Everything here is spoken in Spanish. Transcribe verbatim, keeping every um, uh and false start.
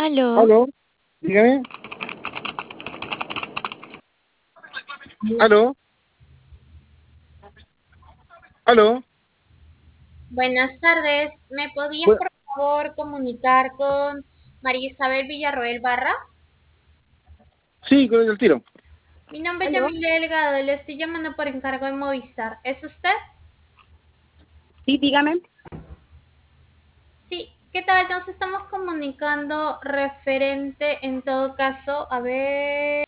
Aló, Aló, dígame. Aló, aló. Buenas tardes. ¿Me podías Bu- por favor comunicar con María Isabel Villarroel Barra? sí, con el tiro. Mi nombre es ¿Aló? Yamile Delgado, le estoy llamando por encargo de Movistar. ¿Es usted? Sí, dígame. Sí. ¿Qué tal? Nos estamos comunicando referente en todo caso. A ver.